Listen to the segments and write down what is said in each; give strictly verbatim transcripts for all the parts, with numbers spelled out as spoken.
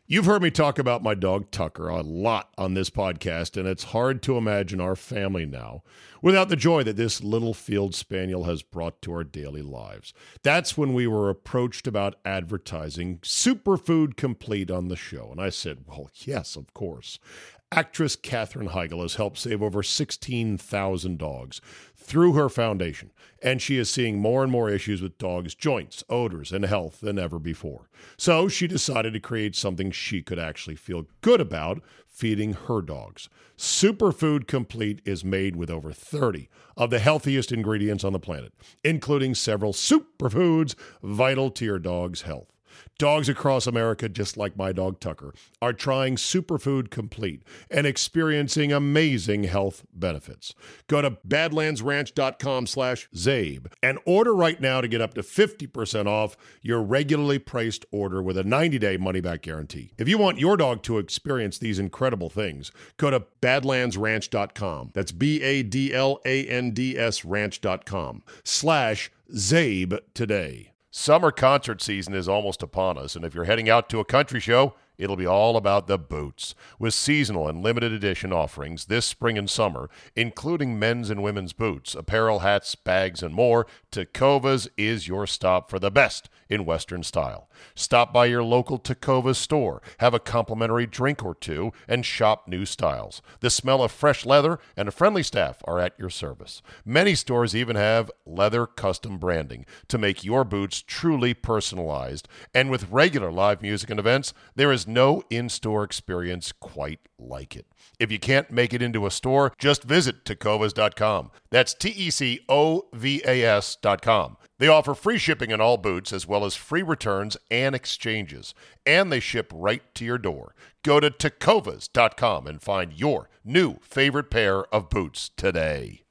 You've heard me talk about my dog Tucker a lot on this podcast, and it's hard to imagine our family now without the joy that this little field spaniel has brought to our daily lives. That's when we were approached about advertising Superfood Complete on the show, and I said, well, yes, of course. Actress Katherine Heigl has helped save over sixteen thousand dogs through her foundation, and she is seeing more and more issues with dogs' joints, odors, and health than ever before. So she decided to create something she could actually feel good about feeding her dogs. Superfood Complete is made with over thirty of the healthiest ingredients on the planet, including several superfoods vital to your dog's health. Dogs across America, just like my dog Tucker, are trying Superfood Complete and experiencing amazing health benefits. Go to badlandsranch.com slash Zabe and order right now to get up to fifty percent off your regularly priced order with a ninety-day money-back guarantee. If you want your dog to experience these incredible things, go to badlands ranch dot com. That's B A D L A N D S ranch.com slash Zabe today. Summer concert season is almost upon us, and if you're heading out to a country show, it'll be all about the boots. With seasonal and limited edition offerings this spring and summer, including men's and women's boots, apparel, hats, bags, and more, Tecovas is your stop for the best in Western style. Stop by your local Tecovas store, have a complimentary drink or two, and shop new styles. The smell of fresh leather and a friendly staff are at your service. Many stores even have leather custom branding to make your boots truly personalized. And with regular live music and events, there is no in-store experience quite like it. If you can't make it into a store, just visit tecovas dot com. That's T E C O V A S dot com. They offer free shipping on all boots as well as free returns and exchanges, and they ship right to your door. Go to tecovas dot com and find your new favorite pair of boots today.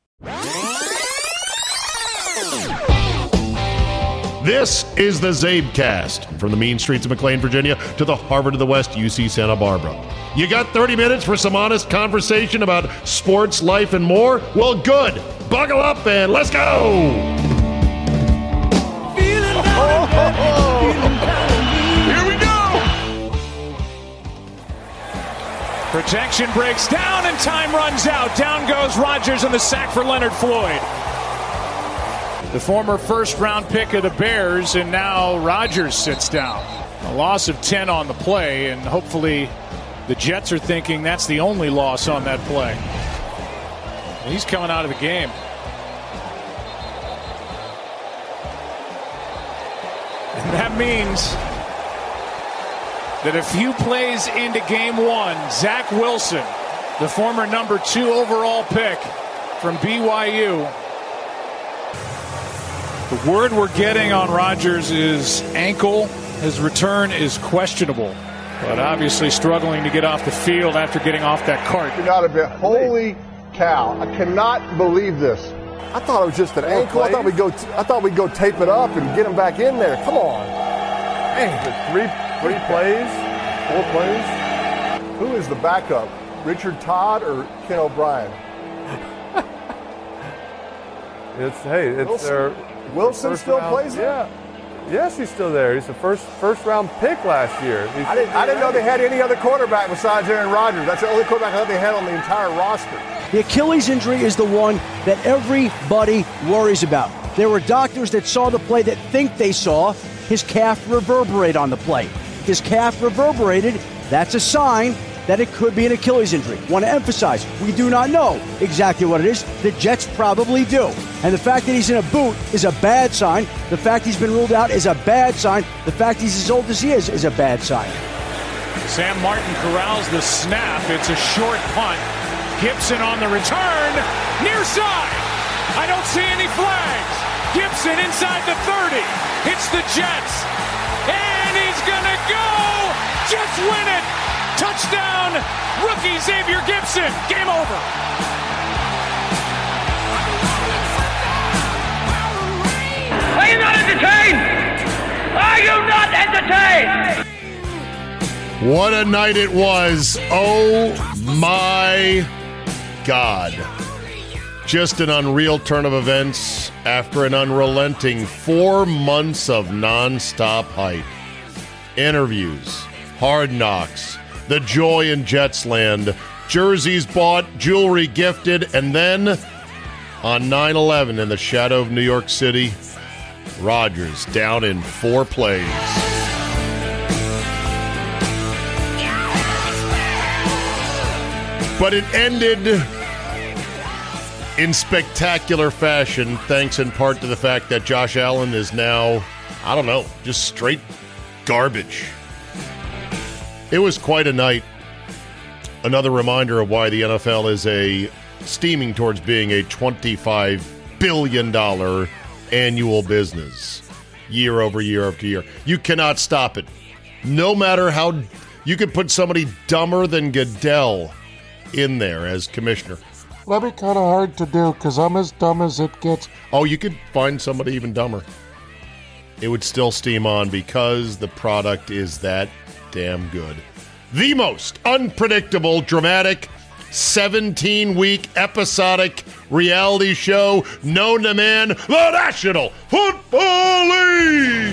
This is the Zabecast, from the mean streets of McLean, Virginia, to the Harvard of the West, U C Santa Barbara. You got thirty minutes for some honest conversation about sports, life, and more? Well, good. Buckle up and let's go! Feeling down, oh, feeling down. Here we go! Protection breaks down and time runs out. Down goes Rodgers on the sack for Leonard Floyd. The former first-round pick of the Bears, and now Rodgers sits down. A loss of ten on the play, and hopefully the Jets are thinking that's the only loss on that play. And he's coming out of the game. And that means that a few plays into game one, Zach Wilson, the former number two overall pick from B Y U, the word we're getting on Rodgers is ankle. His return is questionable, but obviously struggling to get off the field after getting off that cart. You got a bit. Holy cow! I cannot believe this. I thought it was just an Four ankle. Plays? I thought we'd go. T- I thought we'd go tape it up and get him back in there. Come on. Man, three three plays, four plays. Who is the backup? Richard Todd or Ken O'Brien? It's hey, it's Wilson. their. Wilson still round, plays there? Yeah. Yes, he's still there. He's the first first round pick last year. He's I didn't, I didn't know they had any other quarterback besides Aaron Rodgers. That's the only quarterback I thought they had on the entire roster. The Achilles injury is the one that everybody worries about. There were doctors that saw the play that think they saw his calf reverberate on the play. If his calf reverberated, that's a sign that it could be an Achilles injury. Want to emphasize, we do not know exactly what it is. The Jets probably do. And the fact that he's in a boot is a bad sign. The fact he's been ruled out is a bad sign. The fact he's as old as he is is a bad sign. Sam Martin corrals the snap. It's a short punt. Gibson on the return. Near side. I don't see any flags. Gibson inside the thirty. Hits the Jets. And he's going to go. Jets win it. Touchdown, rookie Xavier Gibson. Game over. Are you not entertained? Are you not entertained? What a night it was. Oh my God. Just an unreal turn of events after an unrelenting four months of nonstop hype. Interviews, Hard Knocks, the joy in Jetsland, jerseys bought, jewelry gifted, and then on nine eleven in the shadow of New York City, Rodgers down in four plays. But it ended in spectacular fashion, thanks in part to the fact that Josh Allen is now, I don't know, just straight garbage. It was quite a night. Another reminder of why the N F L is a steaming towards being a twenty-five billion dollars annual business, year over year after year. You cannot stop it. No matter how, you could put somebody dumber than Goodell in there as commissioner. That'd be kind of hard to do because I'm as dumb as it gets. Oh, you could find somebody even dumber. It would still steam on because the product is that damn good. The most unpredictable, dramatic, seventeen-week episodic reality show known to man, the National Football League.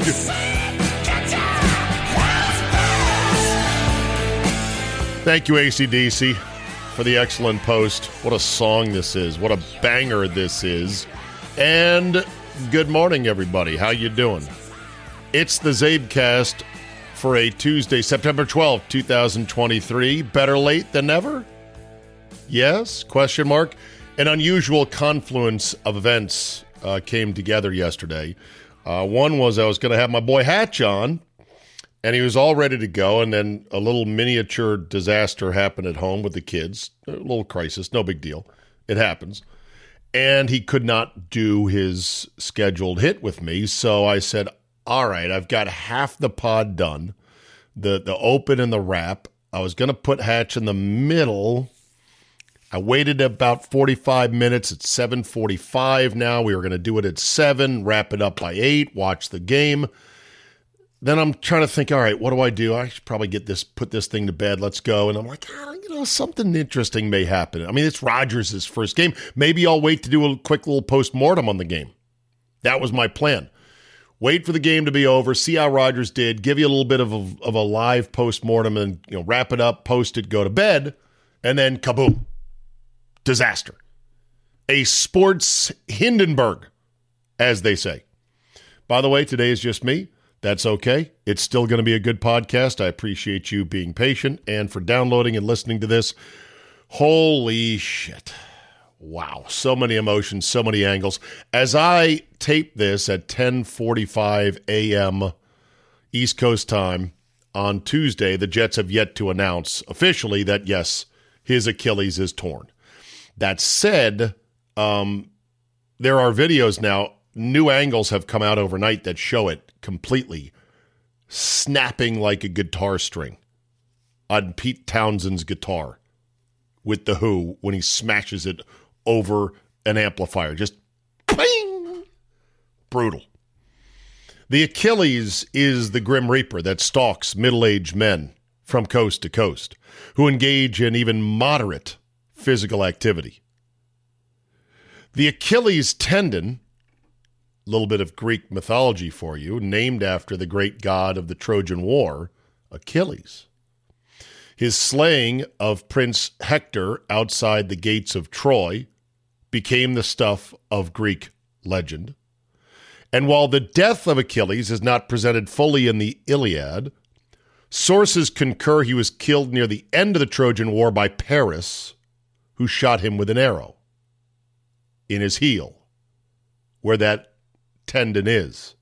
Thank you, A C D C, for the excellent post. What a song this is. What a banger this is. And good morning, everybody. How you doing? It's the Zabecast for a Tuesday, September twelfth, twenty twenty-three. Better late than never? Yes? Question mark. An unusual confluence of events uh, came together yesterday. Uh, one was I was going to have my boy Hatch on, and he was all ready to go, and then a little miniature disaster happened at home with the kids. A little crisis, no big deal. It happens. And he could not do his scheduled hit with me, so I said, all right, I've got half the pod done, the the open and the wrap. I was going to put Hatch in the middle. I waited about forty-five minutes. It's seven forty-five now. We were going to do it at seven, wrap it up by eight, watch the game. Then I'm trying to think, all right, what do I do? I should probably get this, put this thing to bed. Let's go. And I'm like, ah, you know, something interesting may happen. I mean, it's Rodgers' first game. Maybe I'll wait to do a quick little post-mortem on the game. That was my plan. Wait for the game to be over, see how Rodgers did, give you a little bit of a, of a live post-mortem and, you know, wrap it up, post it, go to bed, and then kaboom. Disaster. A sports Hindenburg, as they say. By the way, today is just me. That's okay. It's still going to be a good podcast. I appreciate you being patient and for downloading and listening to this. Holy shit. Wow. So many emotions, so many angles. As I tape this at ten forty-five a.m. East Coast time on Tuesday, the Jets have yet to announce officially that, yes, his Achilles is torn. That said, um, there are videos now. New angles have come out overnight that show it completely snapping like a guitar string on Pete Townshend's guitar with The Who when he smashes it over an amplifier. Just ping! Brutal. The Achilles is the Grim Reaper that stalks middle-aged men from coast to coast who engage in even moderate physical activity. The Achilles tendon, a little bit of Greek mythology for you, named after the great god of the Trojan War, Achilles. His slaying of Prince Hector outside the gates of Troy became the stuff of Greek legend. And while the death of Achilles is not presented fully in the Iliad, sources concur he was killed near the end of the Trojan War by Paris, who shot him with an arrow in his heel, where that tendon is.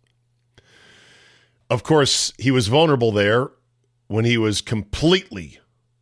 Of course, he was vulnerable there when he was completely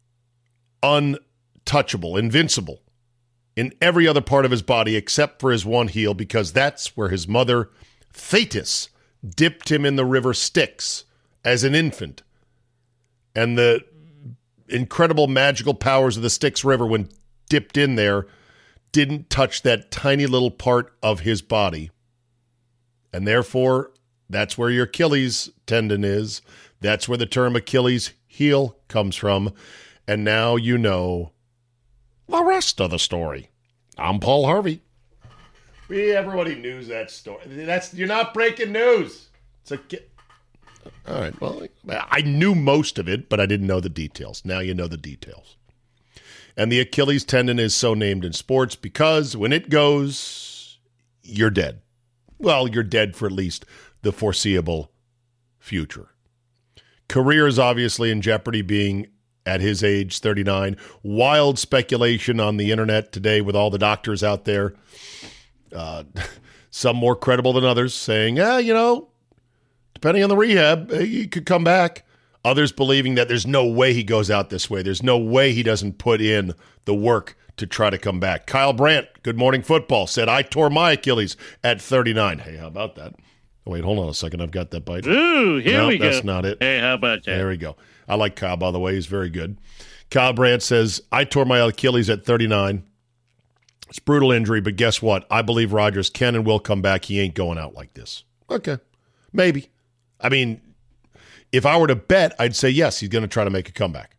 untouchable, invincible in every other part of his body except for his one heel, because that's where his mother, Thetis, dipped him in the river Styx as an infant. And the incredible magical powers of the Styx River, when dipped in there, didn't touch that tiny little part of his body. And therefore, that's where your Achilles tendon is. That's where the term Achilles heel comes from. And now you know the rest of the story. I'm Paul Harvey. We everybody knew that story. That's you're not breaking news. It's a All right. Well, I knew most of it, but I didn't know the details. Now you know the details. And the Achilles tendon is so named in sports because when it goes, you're dead. Well, you're dead for at least the foreseeable future. Career is obviously in jeopardy being at his age, thirty-nine. Wild speculation on the internet today with all the doctors out there. Uh, some more credible than others saying, ah, you know, depending on the rehab, he could come back. Others believing that there's no way he goes out this way. There's no way he doesn't put in the work to try to come back. Kyle Brandt, Good Morning Football, said, I tore my Achilles at thirty-nine. Hey, how about that? Oh, wait, hold on a second. I've got that bite. Ooh, here no, we that's go. That's not it. Hey, how about that? There we go. I like Kyle, by the way. He's very good. Kyle Brandt says, I tore my Achilles at thirty-nine. It's a brutal injury, but guess what? I believe Rodgers can and will come back. He ain't going out like this. Okay. Maybe. I mean, if I were to bet, I'd say yes, he's going to try to make a comeback.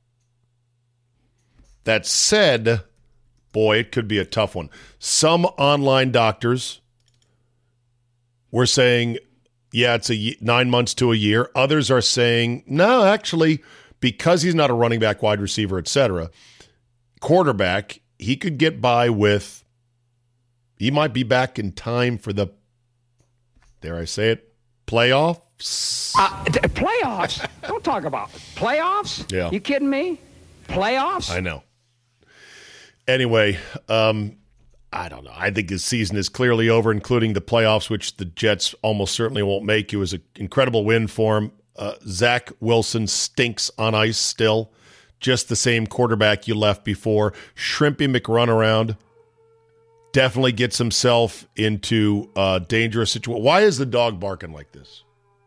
That said, boy, it could be a tough one. Some online doctors were saying, yeah, it's a nine months to a year. Others are saying, no, actually, because he's not a running back, wide receiver, et cetera, quarterback, he could get by with, he might be back in time for the, dare I say it, playoffs? Uh, th- playoffs? Don't talk about it. Playoffs? Yeah. You kidding me? Playoffs? I know. Anyway, um, I don't know. I think his season is clearly over, including the playoffs, which the Jets almost certainly won't make. It was an incredible win for him. Uh, Zach Wilson stinks on ice still. Just the same quarterback you left before. Shrimpy McRunaround definitely gets himself into a dangerous situation. Why is the dog barking like this?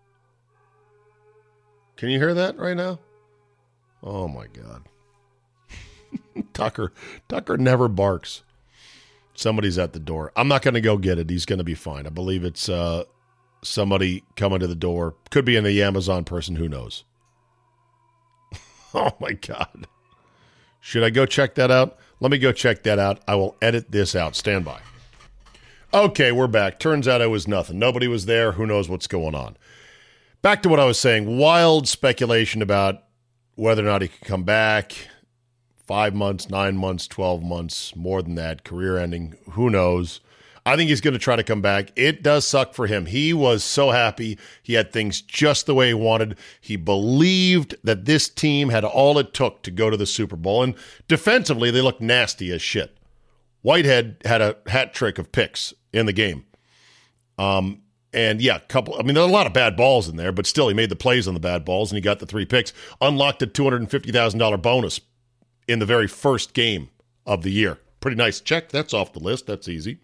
Can you hear that right now? Oh, my God. Tucker. Tucker never barks. Somebody's at the door. I'm not going to go get it. He's going to be fine. I believe it's uh, somebody coming to the door. Could be in the Amazon person. Who knows? Oh, my God. Should I go check that out? Let me go check that out. I will edit this out. Stand by. Okay, we're back. Turns out it was nothing. Nobody was there. Who knows what's going on? Back to what I was saying. Wild speculation about whether or not he could come back. Five months, nine months, twelve months, more than that, career ending. Who knows? I think he's going to try to come back. It does suck for him. He was so happy. He had things just the way he wanted. He believed that this team had all it took to go to the Super Bowl. And defensively, they looked nasty as shit. Whitehead had a hat trick of picks in the game. Um, and yeah, couple. I mean, there are a lot of bad balls in there, but still, he made the plays on the bad balls, and he got the three picks. Unlocked a two hundred fifty thousand dollars bonus in the very first game of the year. Pretty nice check. That's off the list. That's easy.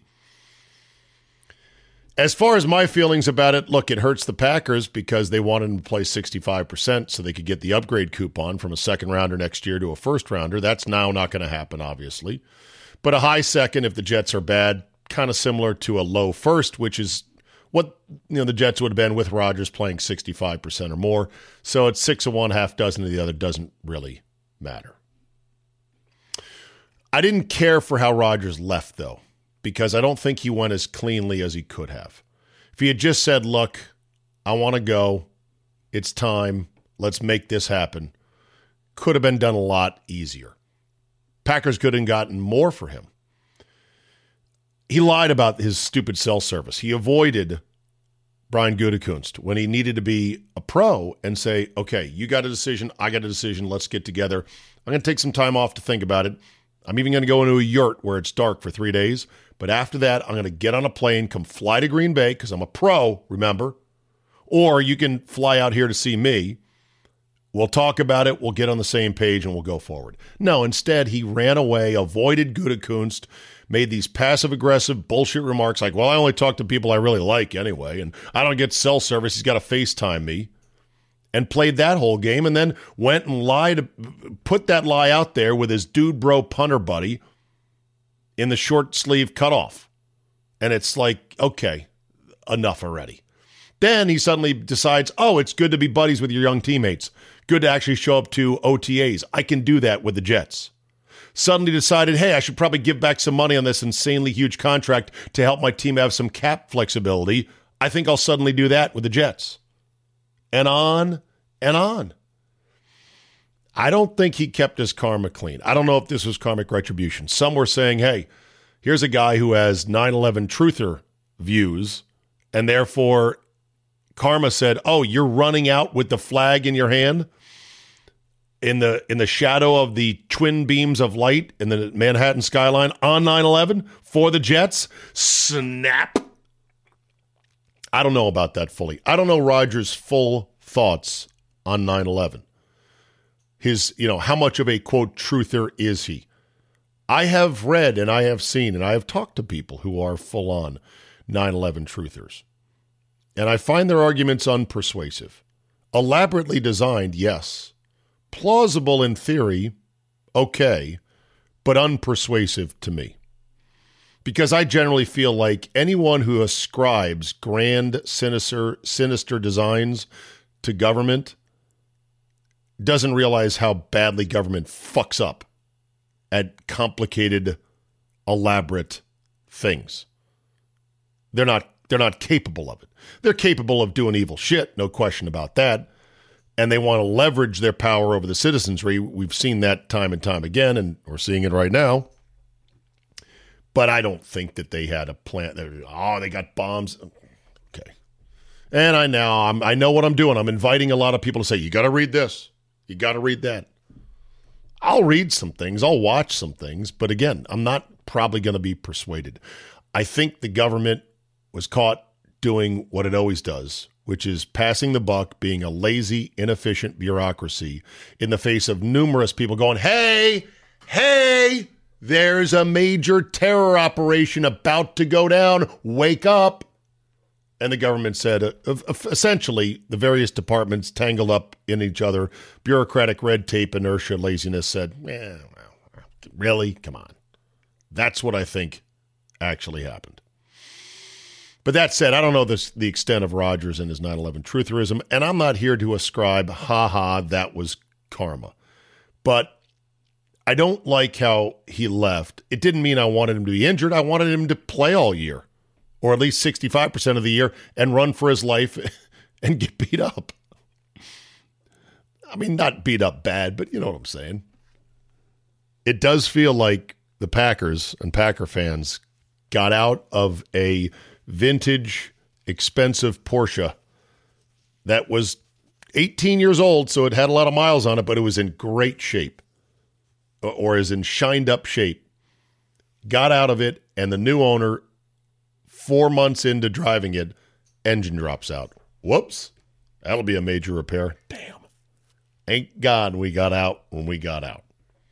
As far as my feelings about it, look, it hurts the Packers because they wanted him to play sixty-five percent so they could get the upgrade coupon from a second rounder next year to a first rounder. That's now not going to happen, obviously. But a high second if the Jets are bad, kind of similar to a low first, which is what you know the Jets would have been with Rodgers playing sixty-five percent or more. So it's six of one, half dozen of the other. Doesn't really matter. I didn't care for how Rodgers left, though, because I don't think he went as cleanly as he could have. If he had just said, look, I want to go, it's time, let's make this happen, could have been done a lot easier. Packers could have gotten more for him. He lied about his stupid cell service. He avoided Brian Gutekunst when he needed to be a pro and say, okay, you got a decision, I got a decision, let's get together. I'm going to take some time off to think about it. I'm even going to go into a yurt where it's dark for three days. But after that, I'm going to get on a plane, come fly to Green Bay, because I'm a pro, remember? Or you can fly out here to see me. We'll talk about it. We'll get on the same page, and we'll go forward. No, instead, he ran away, avoided Gutekunst, made these passive-aggressive bullshit remarks like, well, I only talk to people I really like anyway, and I don't get cell service. He's got to FaceTime me. And played that whole game, and then went and lied, put that lie out there with his dude bro punter buddy in the short sleeve cutoff. And it's like, okay, enough already. Then he suddenly decides, oh, it's good to be buddies with your young teammates. Good to actually show up to O T As. I can do that with the Jets. Suddenly decided, hey, I should probably give back some money on this insanely huge contract to help my team have some cap flexibility. I think I'll suddenly do that with the Jets. and on and on. I don't think he kept his karma clean. I don't know if this was karmic retribution. Some were saying, hey, here's a guy who has nine eleven truther views, and therefore karma said, oh, you're running out with the flag in your hand in the in the shadow of the twin beams of light in the Manhattan skyline on nine eleven for the Jets? Snap. I don't know about that fully. I don't know Rodgers' full thoughts on nine eleven. His, you know, how much of a, quote, truther is he? I have read and I have seen and I have talked to people who are full-on nine eleven truthers. And I find their arguments unpersuasive. Elaborately designed, yes. Plausible in theory, okay, but unpersuasive to me. Because I generally feel like anyone who ascribes grand, sinister, sinister designs to government doesn't realize how badly government fucks up at complicated, elaborate things. They're not they're not capable of it. They're capable of doing evil shit, no question about that. And they want to leverage their power over the citizenry. We've seen that time and time again, and we're seeing it right now. But I don't think that they had a plan. Oh, they got bombs. Okay. And I now I'm, I know what I'm doing. I'm inviting a lot of people to say, you got to read this. You got to read that. I'll read some things. I'll watch some things. But again, I'm not probably going to be persuaded. I think the government was caught doing what it always does, which is passing the buck, being a lazy, inefficient bureaucracy in the face of numerous people going, hey, hey, there's a major terror operation about to go down. Wake up. And the government said, uh, essentially, the various departments tangled up in each other. Bureaucratic red tape, inertia, laziness said, eh, well, really? Come on. That's what I think actually happened. But that said, I don't know this, the extent of Rodgers and his nine eleven trutherism, and I'm not here to ascribe, ha-ha, that was karma. But I don't like how he left. It didn't mean I wanted him to be injured. I wanted him to play all year, or at least sixty-five percent of the year, and run for his life and get beat up. I mean, not beat up bad, but you know what I'm saying. It does feel like the Packers and Packer fans got out of a vintage, expensive Porsche that was eighteen years old, so it had a lot of miles on it, but it was in great shape, or is in shined-up shape. Got out of it, and the new owner, four months into driving it, engine drops out. Whoops. That'll be a major repair. Damn. Thank God we got out when we got out.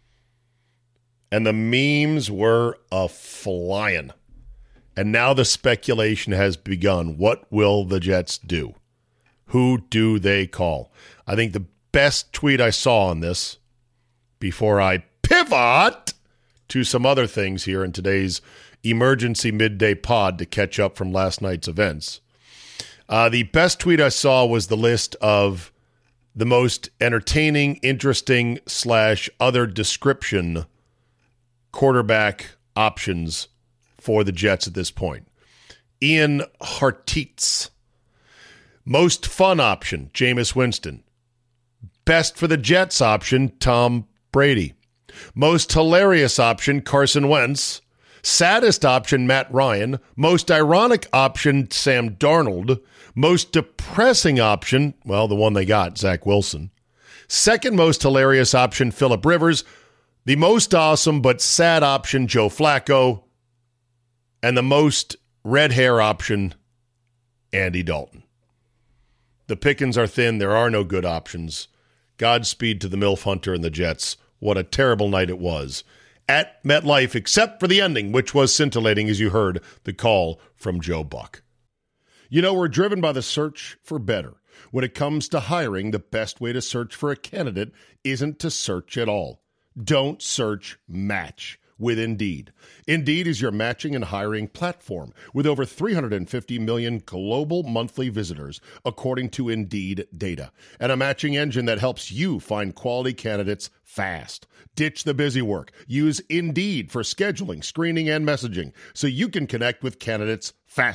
And the memes were a-flying. And now the speculation has begun. What will the Jets do? Who do they call? I think the best tweet I saw on this, before I pivot to some other things here in today's emergency midday pod to catch up from last night's events. Uh, the best tweet I saw was the list of the most entertaining, interesting, slash other description quarterback options for the Jets at this point. Ian Hartitz. Most fun option, Jameis Winston. Best for the Jets option, Tom Brady. Most hilarious option, Carson Wentz. Saddest option, Matt Ryan. Most ironic option, Sam Darnold. Most depressing option, well, the one they got, Zach Wilson. Second most hilarious option, Phillip Rivers. The most awesome but sad option, Joe Flacco. And the most red hair option, Andy Dalton. The pickings are thin. There are no good options. Godspeed to the MILF Hunter and the Jets. What a terrible night it was at MetLife, except for the ending, which was scintillating as you heard the call from Joe Buck. You know, we're driven by the search for better. When it comes to hiring, the best way to search for a candidate isn't to search at all. Don't search, match with Indeed. Indeed is your matching and hiring platform with over three hundred fifty million global monthly visitors, according to Indeed data, and a matching engine that helps you find quality candidates fast. Ditch the busy work. Use Indeed for scheduling, screening, and messaging so you can connect with candidates faster.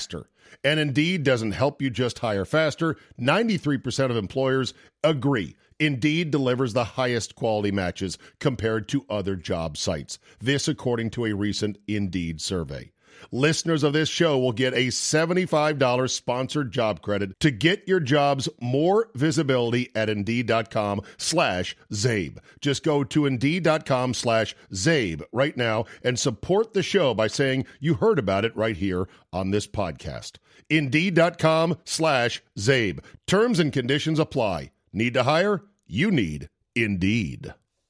And Indeed doesn't help you just hire faster. ninety-three percent of employers agree. Indeed delivers the highest quality matches compared to other job sites. This according to a recent Indeed survey. Listeners of this show will get a seventy-five dollars sponsored job credit to get your jobs more visibility at Indeed.com slash Zabe. Just go to Indeed.com slash Zabe right now and support the show by saying you heard about it right here on this podcast. Indeed.com slash Zabe. Terms and conditions apply. Need to hire? You need Indeed.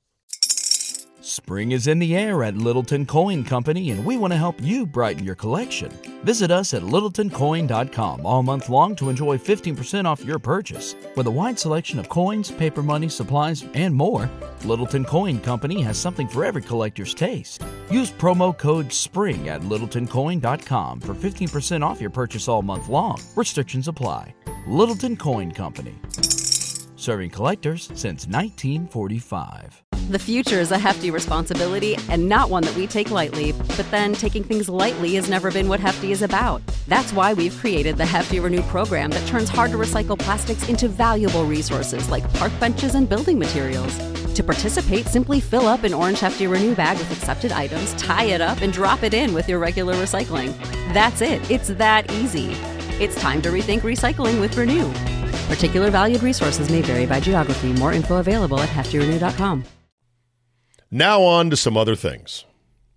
Spring is in the air at Littleton Coin Company, and we want to help you brighten your collection. Visit us at Littleton Coin dot com all month long to enjoy fifteen percent off your purchase. With a wide selection of coins, paper money, supplies, and more, Littleton Coin Company has something for every collector's taste. Use promo code SPRING at Littleton Coin dot com for fifteen percent off your purchase all month long. Restrictions apply. Littleton Coin Company. Serving collectors since nineteen forty-five. The future is a hefty responsibility and not one that we take lightly. But then taking things lightly has never been what Hefty is about. That's why we've created the Hefty Renew program that turns hard-to-recycle plastics into valuable resources like park benches and building materials. To participate, simply fill up an orange Hefty Renew bag with accepted items, tie it up, and drop it in with your regular recycling. That's it. It's that easy. It's time to rethink recycling with Renew. Particular valued resources may vary by geography. More info available at hefty renew dot com. Now on to some other things.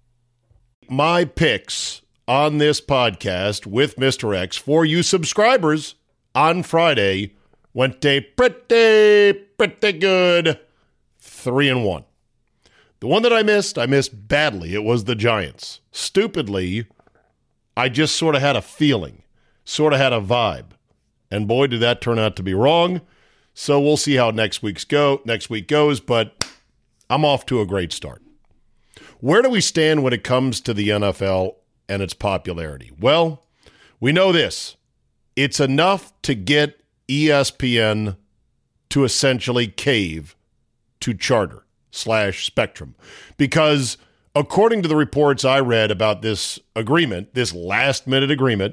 My picks on this podcast with Mister X for you subscribers on Friday went a pretty, pretty good three and one. The one that I missed, I missed badly. It was the Giants. Stupidly, I just sort of had a feeling, sort of had a vibe. And boy, did that turn out to be wrong. So we'll see how next week's go. Next week goes, but I'm off to a great start. Where do we stand when it comes to the N F L and its popularity? Well, we know this. It's enough to get E S P N to essentially cave to Charter slash Spectrum. Because according to the reports I read about this agreement, this last-minute agreement,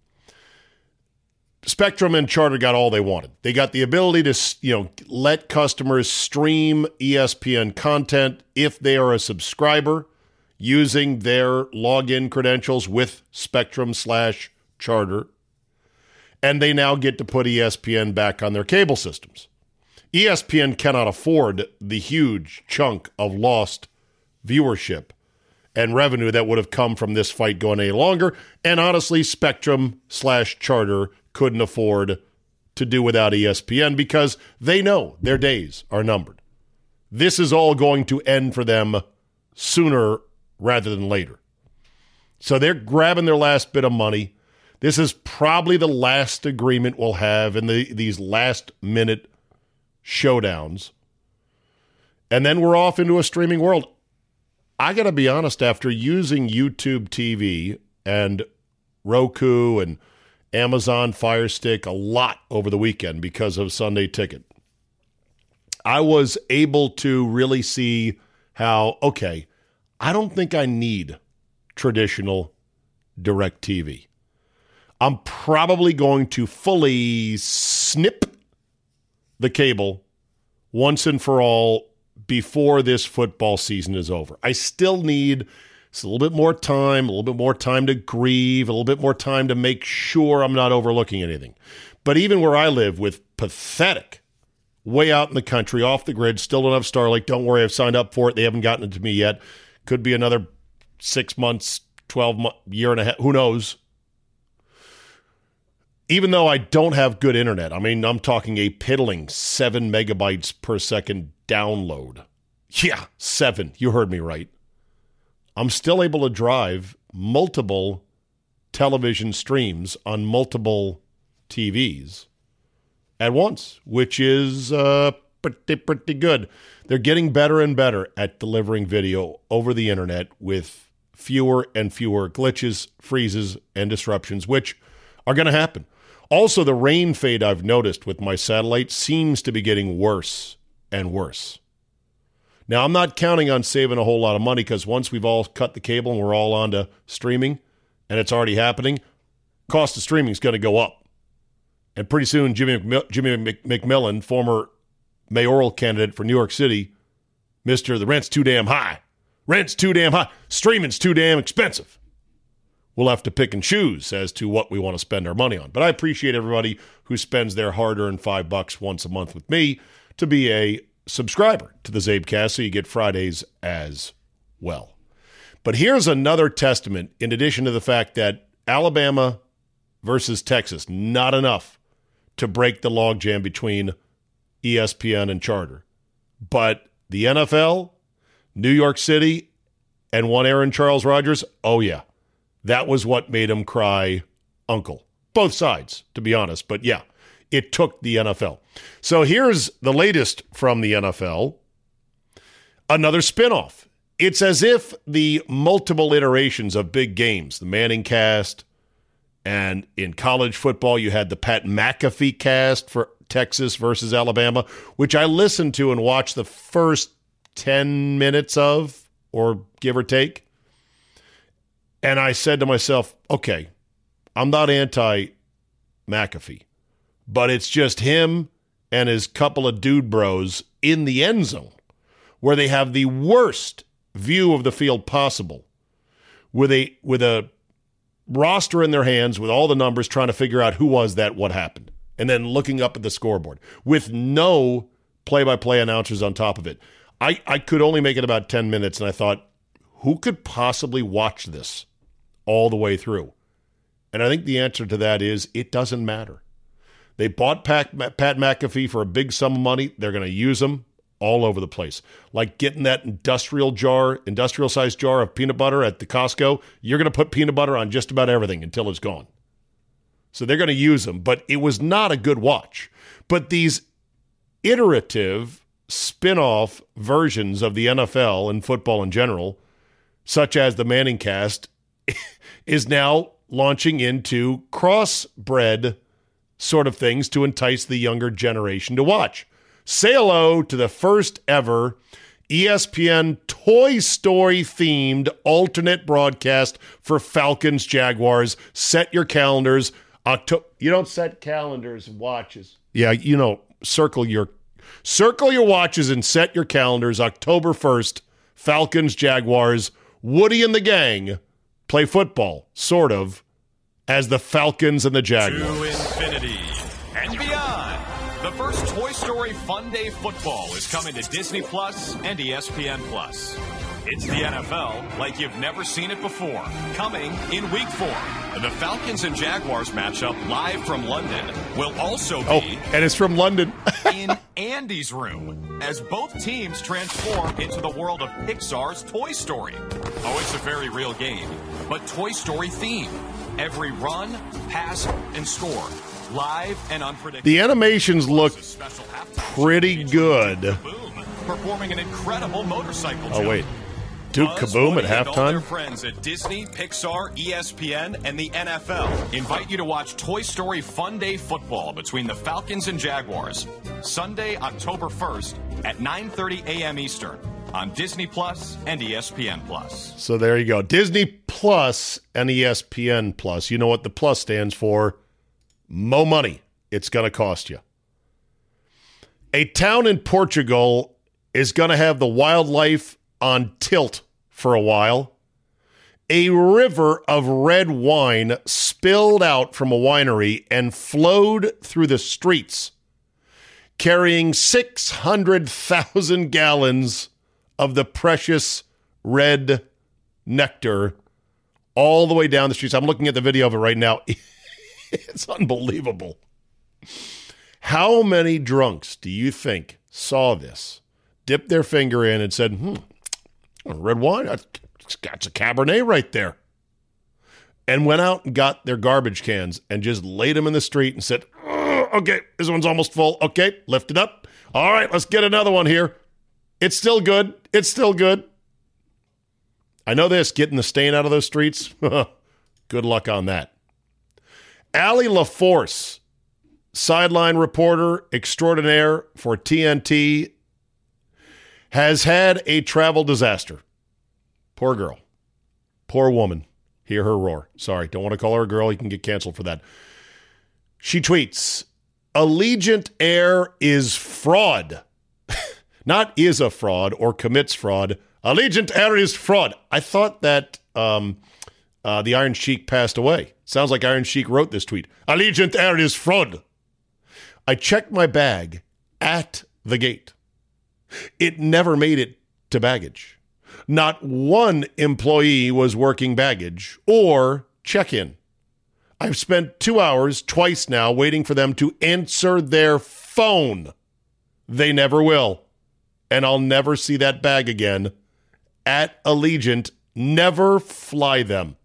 Spectrum and Charter got all they wanted. They got the ability to, you know, let customers stream E S P N content if they are a subscriber using their login credentials with Spectrum slash Charter. And they now get to put E S P N back on their cable systems. E S P N cannot afford the huge chunk of lost viewership and revenue that would have come from this fight going any longer. And honestly, Spectrum slash Charter couldn't afford to do without E S P N because they know their days are numbered. This is all going to end for them sooner rather than later. So they're grabbing their last bit of money. This is probably the last agreement we'll have in the, these last-minute showdowns. And then we're off into a streaming world. I got to be honest, after using YouTube T V and Roku and Amazon Fire Stick a lot over the weekend because of Sunday Ticket, I was able to really see how, okay, I don't think I need traditional DirecTV. I'm probably going to fully snip the cable once and for all before this football season is over. I still need It's a little bit more time, a little bit more time to grieve, a little bit more time to make sure I'm not overlooking anything. But even where I live with pathetic, way out in the country, off the grid, still don't have Starlink. Don't worry, I've signed up for it. They haven't gotten it to me yet. Could be another six months, twelve months, year and a half. Who knows? Even though I don't have good internet, I mean, I'm talking a piddling seven megabytes per second download. Yeah, seven. You heard me right. I'm still able to drive multiple television streams on multiple T Vs at once, which is uh, pretty, pretty good. They're getting better and better at delivering video over the internet with fewer and fewer glitches, freezes, and disruptions, which are going to happen. Also, the rain fade I've noticed with my satellite seems to be getting worse and worse. Now, I'm not counting on saving a whole lot of money because once we've all cut the cable and we're all on to streaming, and it's already happening, cost of streaming is going to go up. And pretty soon, Jimmy McMill- Jimmy Mc- McMillan, former mayoral candidate for New York City, Mister The rent's too damn high. Rent's too damn high. Streaming's too damn expensive. We'll have to pick and choose as to what we want to spend our money on. But I appreciate everybody who spends their hard-earned five bucks once a month with me to be a subscriber to the Zabecast, so you get Fridays as well. But here's another testament, in addition to the fact that Alabama versus Texas, not enough to break the logjam between E S P N and Charter. But the N F L, New York City, and one Aaron Charles Rodgers, oh yeah, that was what made him cry uncle. Both sides, to be honest, but yeah, it took the N F L. So here's the latest from the N F L. Another spinoff. It's as if the multiple iterations of big games, the Manning cast, and in college football, you had the Pat McAfee cast for Texas versus Alabama, which I listened to and watched the first ten minutes of, or give or take. And I said to myself, okay, I'm not anti-McAfee, but it's just him and his couple of dude bros in the end zone where they have the worst view of the field possible with a with a roster in their hands with all the numbers trying to figure out who was that, what happened, and then looking up at the scoreboard with no play-by-play announcers on top of it. I, I could only make it about ten minutes, and I thought, who could possibly watch this all the way through? And I think the answer to that is it doesn't matter. They bought Pat, Pat McAfee for a big sum of money. They're going to use him all over the place. Like getting that industrial jar, industrial-sized jar of peanut butter at the Costco. You're going to put peanut butter on just about everything until it's gone. So they're going to use them, but it was not a good watch. But these iterative spin-off versions of the N F L and football in general, such as the Manning cast, is now launching into crossbred sort of things to entice the younger generation to watch. Say hello to the first ever E S P N Toy Story themed alternate broadcast for Falcons Jaguars. Set your calendars. October. You don't set calendars and watches. Yeah, you know, circle your circle your watches and set your calendars. October first, Falcons Jaguars. Woody and the gang play football, sort of, as the Falcons and the Jaguars. To infinity and beyond. The first Toy Story Fun Day Football is coming to Disney Plus and E S P N Plus. It's the N F L like you've never seen it before. Coming in week four. The Falcons and Jaguars matchup live from London will also be... Oh, and it's from London. in Andy's room, as both teams transform into the world of Pixar's Toy Story. Oh, it's a very real game, but Toy Story themed. Every run, pass, and score. Live and unpredictable. The animations look pretty good. Performing an incredible motorcycle Oh, wait. Duke Kaboom at halftime? All their friends at Disney, Pixar, E S P N, and the N F L invite you to watch Toy Story Fun Day Football between the Falcons and Jaguars. Sunday, October first at nine thirty a.m. Eastern on Disney Plus and E S P N Plus. So there you go. Disney Plus and E S P N Plus. You know what the plus stands for? Mo money it's going to cost you. A town in Portugal is going to have the wildlife on tilt for a while. A river of red wine spilled out from a winery and flowed through the streets, carrying six hundred thousand gallons of the precious red nectar all the way down the streets. I'm looking at the video of it right now. It's unbelievable. How many drunks do you think saw this, dipped their finger in and said, hmm, red wine, that's a Cabernet right there, and went out and got their garbage cans and just laid them in the street and said, oh, okay, this one's almost full. Okay, lift it up. All right, let's get another one here. It's still good. It's still good. I know this, getting the stain out of those streets. Good luck on that. Allie LaForce, sideline reporter extraordinaire for T N T, has had a travel disaster. Poor girl. Poor woman. Hear her roar. Sorry, don't want to call her a girl. You can get canceled for that. She tweets, Allegiant Air is fraud. Not is a fraud or commits fraud. Allegiant Air is fraud. I thought that um, uh, the Iron Sheik passed away. Sounds like Iron Sheik wrote this tweet. Allegiant Air is fraud. I checked my bag at the gate. It never made it to baggage. Not one employee was working baggage or check-in. I've spent two hours twice now waiting for them to answer their phone. They never will. And I'll never see that bag again. At Allegiant, never fly them.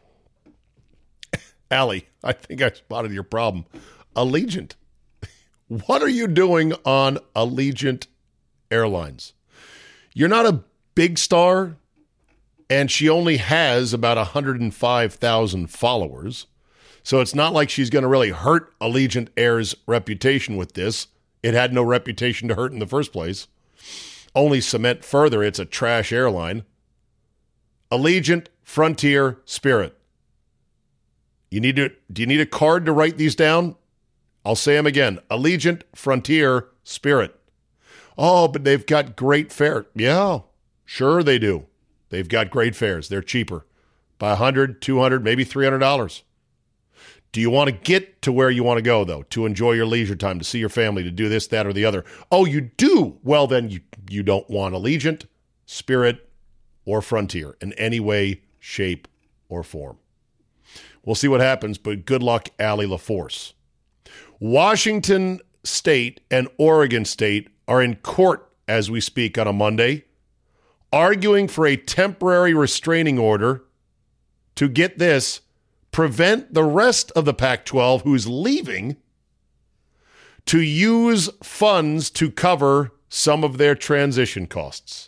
Allie, I think I spotted your problem. Allegiant. What are you doing on Allegiant Airlines? You're not a big star, and she only has about one hundred five thousand followers. So it's not like she's going to really hurt Allegiant Air's reputation with this. It had no reputation to hurt in the first place. Only cement further it's a trash airline. Allegiant, Frontier, Spirit. You need to, do you need a card to write these down? I'll say them again. Allegiant, Frontier, Spirit. Oh, but they've got great fares. Yeah, sure they do. They've got great fares. They're cheaper by one hundred dollars, two hundred dollars, maybe three hundred dollars. Do you want to get to where you want to go, though, to enjoy your leisure time, to see your family, to do this, that, or the other? Oh, you do? Well, then you, you don't want Allegiant, Spirit, or Frontier in any way, shape, or form. We'll see what happens, but good luck, Allie LaForce. Washington State and Oregon State are in court as we speak on a Monday, arguing for a temporary restraining order to, get this, prevent the rest of the Pac twelve who's leaving to use funds to cover some of their transition costs.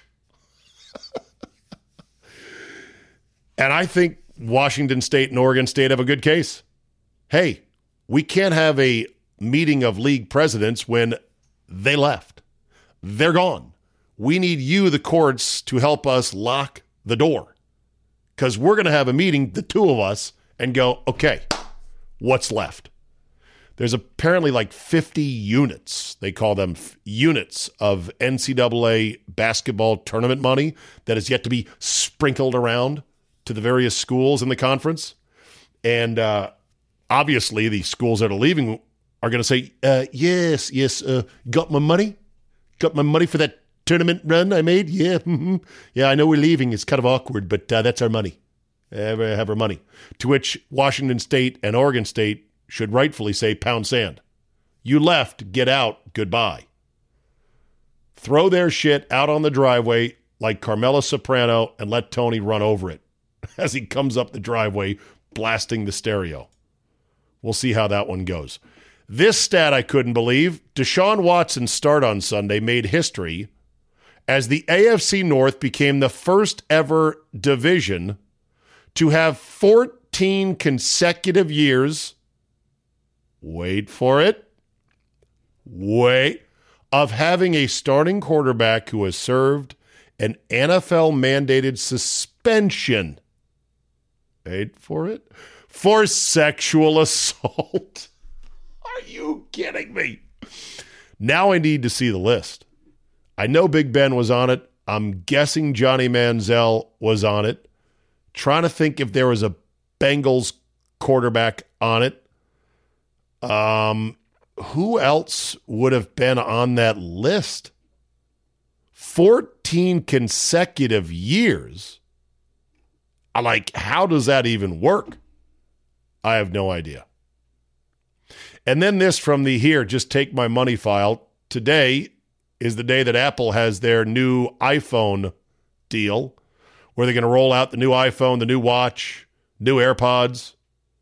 And I think Washington State and Oregon State have a good case. Hey, we can't have a meeting of league presidents when they left. They're gone. We need you, the courts, to help us lock the door. Because we're going to have a meeting, the two of us, and go, okay, what's left? There's apparently like fifty units, they call them f- units of N C double A basketball tournament money that is yet to be sprinkled around to the various schools in the conference. And uh, obviously the schools that are leaving are going to say, uh, yes, yes, uh, got my money? Got my money for that tournament run I made? Yeah, mm-hmm. Yeah, I know we're leaving. It's kind of awkward, but uh, that's our money. Have, have our money. To which Washington State and Oregon State should rightfully say, pound sand. You left, get out, goodbye. Throw their shit out on the driveway like Carmela Soprano and let Tony run over it as he comes up the driveway blasting the stereo. We'll see how that one goes. This stat I couldn't believe. Deshaun Watson's start on Sunday made history as the A F C North became the first ever division to have fourteen consecutive years, wait for it, wait, of having a starting quarterback who has served an N F L-mandated suspension, wait for it, for sexual assault. Are you kidding me? Now I need to see the list. I know Big Ben was on it. I'm guessing Johnny Manziel was on it. Trying to think if there was a Bengals quarterback on it. Um, who else would have been on that list? fourteen consecutive years. I like, how does that even work? I have no idea. And then this from the Here, Just Take My Money file. Today is the day that Apple has their new iPhone deal, where they're going to roll out the new iPhone, the new watch, new AirPods.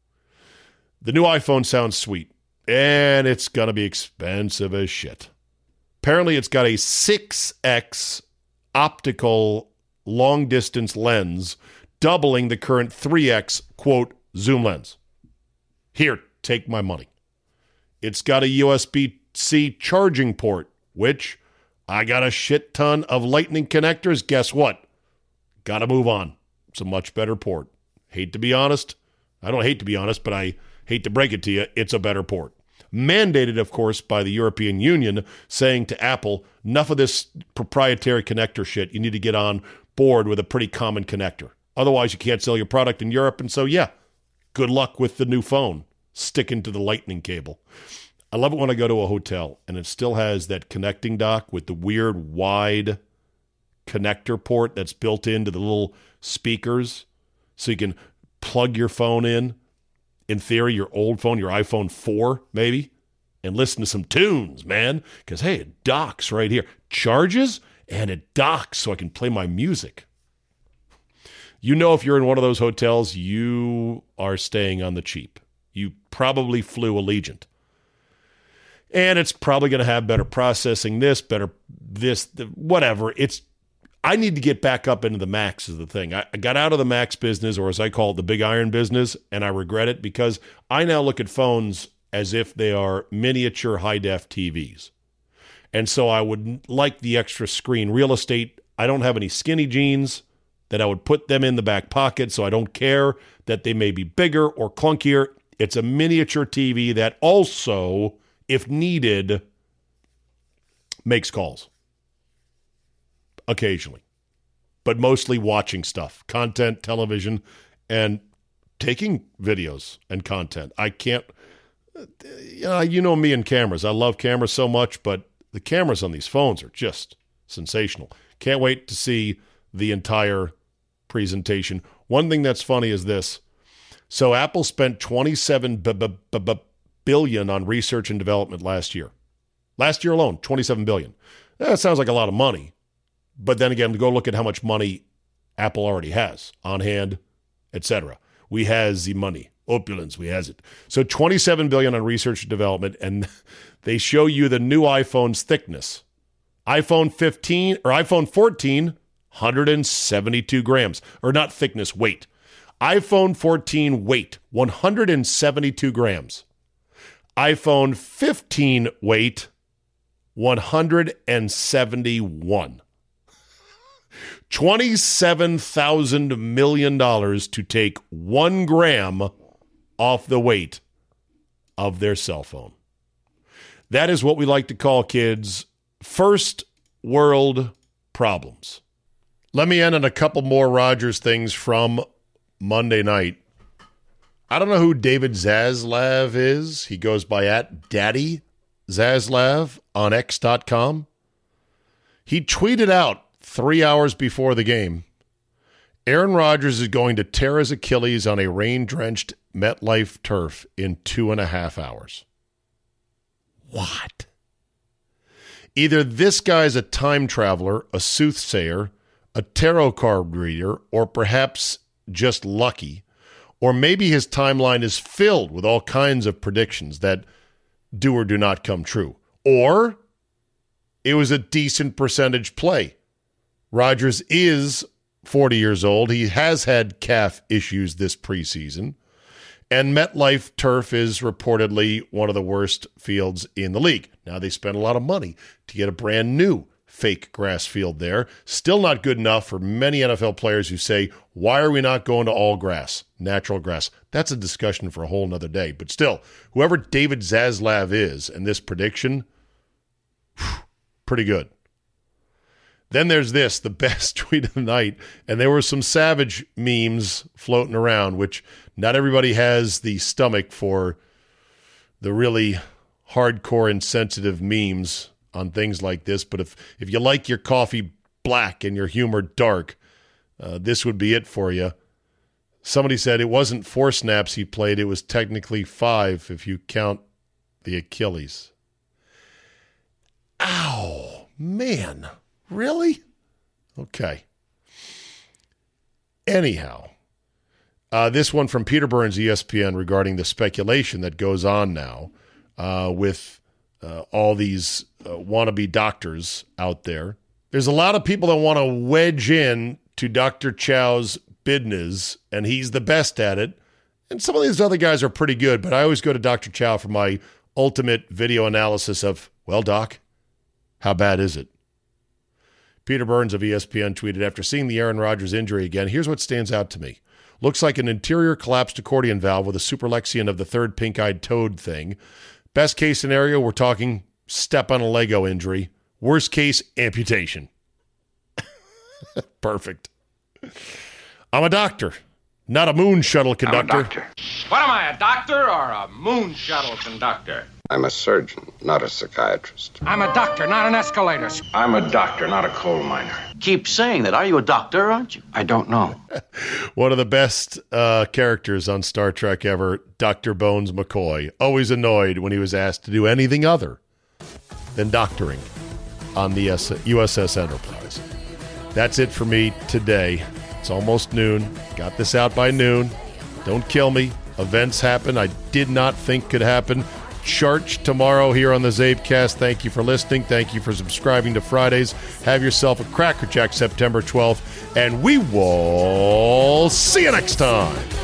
The new iPhone sounds sweet, and it's going to be expensive as shit. Apparently, it's got a six X optical long-distance lens, doubling the current three X, quote, zoom lens. Here, take my money. It's got a U S B C charging port, which I got a shit ton of lightning connectors. Guess what? Got to move on. It's a much better port. hate to be honest. I don't hate to be honest, but I hate to break it to you. It's a better port. Mandated, of course, by the European Union, saying to Apple, enough of this proprietary connector shit. You need to get on board with a pretty common connector. Otherwise, you can't sell your product in Europe. And so, yeah, good luck with the new phone sticking to the lightning cable. I love it when I go to a hotel and it still has that connecting dock with the weird wide connector port that's built into the little speakers so you can plug your phone in, in theory, your old phone, your iPhone four maybe, and listen to some tunes, man. Because, hey, it docks right here. Charges and it docks so I can play my music. You know, if you're in one of those hotels, you are staying on the cheap. You probably flew Allegiant. And it's probably going to have better processing, this, better this, whatever. It's I need to get back up into the Max is the thing. I, I got out of the Max business, or as I call it, the big iron business, and I regret it because I now look at phones as if they are miniature high-def T Vs. And so I would like the extra screen real estate. I don't have any skinny jeans that I would put them in the back pocket, so I don't care that they may be bigger or clunkier. It's a miniature T V that also, if needed, makes calls. Occasionally. But mostly watching stuff. Content, television, and taking videos and content. I can't, you know, you know me and cameras. I love cameras so much, but the cameras on these phones are just sensational. Can't wait to see the entire presentation. One thing that's funny is this. So Apple spent twenty-seven billion dollars on research and development last year. Last year alone, twenty-seven billion dollars. That sounds like a lot of money. But then again, go look at how much money Apple already has on hand, et cetera. We has the money. Opulence, we has it. So twenty-seven billion dollars on research and development, and they show you the new iPhone's thickness. iPhone fifteen or iPhone fourteen, one hundred seventy-two grams. Or not thickness, weight. iPhone fourteen weight, one hundred seventy-two grams. iPhone fifteen weight, one hundred seventy-one. twenty-seven thousand million dollars to take one gram off the weight of their cell phone. That is what we like to call, kids, first world problems. Let me end on a couple more Rodgers things from Monday night. I don't know who David Zaslav is. He goes by at Daddy Zaslav on X dot com. He tweeted out three hours before the game, Aaron Rodgers is going to tear his Achilles on a rain-drenched MetLife turf in two and a half hours. What? Either this guy's a time traveler, a soothsayer, a tarot card reader, or perhaps just lucky, or maybe his timeline is filled with all kinds of predictions that do or do not come true. Or it was a decent percentage play. Rodgers is forty years old. He has had calf issues this preseason. And MetLife turf is reportedly one of the worst fields in the league. Now, they spent a lot of money to get a brand new fake grass field there. Still not good enough for many N F L players who say, why are we not going to all grass, natural grass? That's a discussion for a whole nother day. But still, whoever David Zaslav is and this prediction, whew, pretty good. Then there's this, the best tweet of the night, and there were some savage memes floating around, which not everybody has the stomach for the really hardcore and sensitive memes on things like this. But if, if you like your coffee black and your humor dark, uh, this would be it for you. Somebody said it wasn't four snaps he played, it was technically five if you count the Achilles. Ow, man. Really? Okay. Anyhow, uh, this one from Peter Burns, E S P N, regarding the speculation that goes on now uh, with uh, all these uh, wannabe doctors out there. There's a lot of people that want to wedge in to Doctor Chow's business, and he's the best at it. And some of these other guys are pretty good, but I always go to Doctor Chow for my ultimate video analysis of, well, Doc, how bad is it? Peter Burns of E S P N tweeted, after seeing the Aaron Rodgers injury again, here's what stands out to me. Looks like an interior collapsed accordion valve with a superlexion of the third pink-eyed toad thing. Best case scenario, we're talking step on a Lego injury. Worst case, amputation. Perfect. I'm a doctor, not a moon shuttle conductor. I'm a doctor. What am I, a doctor or a moon shuttle conductor? I'm a surgeon, not a psychiatrist. I'm a doctor, not an escalator. I'm a doctor, not a coal miner. Keep saying that. Are you a doctor, aren't you? I don't know. One of the best uh, characters on Star Trek ever, Doctor Bones McCoy. Always annoyed when he was asked to do anything other than doctoring on the U S S Enterprise. That's it for me today. It's almost noon. Got this out by noon. Don't kill me. Events happen I did not think could happen. Charge tomorrow here on the Zabecast. Thank you for listening. Thank you for subscribing to Fridays. Have yourself a Cracker Jack September twelfth, and we will see you next time.